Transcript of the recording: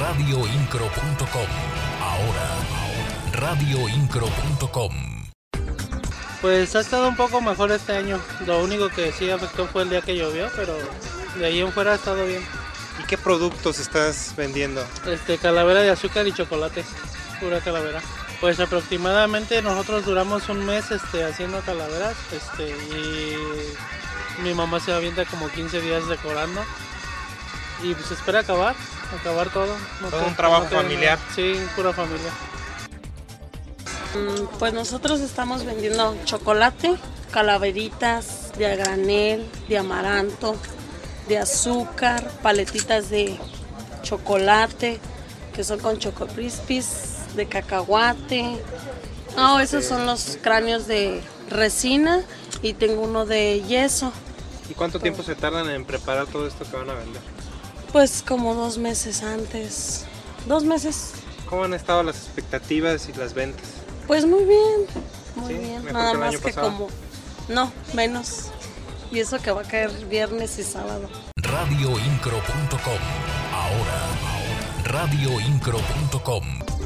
radioincro.com. Ahora, radioincro.com. Pues ha estado un poco mejor este año. Lo único que sí afectó fue el día que llovió, pero de ahí en fuera ha estado bien. ¿Y qué productos estás vendiendo? Calavera de azúcar y chocolate, pura calavera. Pues aproximadamente nosotros duramos un mes haciendo calaveras y mi mamá se avienta como 15 días decorando y pues espera acabar todo. Todo un trabajo familiar. Sí, pura familia. Pues nosotros estamos vendiendo chocolate, calaveritas de a granel, de amaranto, de azúcar, paletitas de chocolate que son con Choco Crispies, de cacahuate. Esos son los cráneos de resina y tengo uno de yeso. ¿Y cuánto tiempo se tardan en preparar todo esto que van a vender? Pues como 2 meses antes. 2 meses. ¿Cómo han estado las expectativas y las ventas? Pues muy bien, muy ¿Sí? bien. ¿Mejor Nada que el más año que pasado? como... No, menos. Y eso que va a caer viernes y sábado. radioincro.com. Ahora, radioincro.com.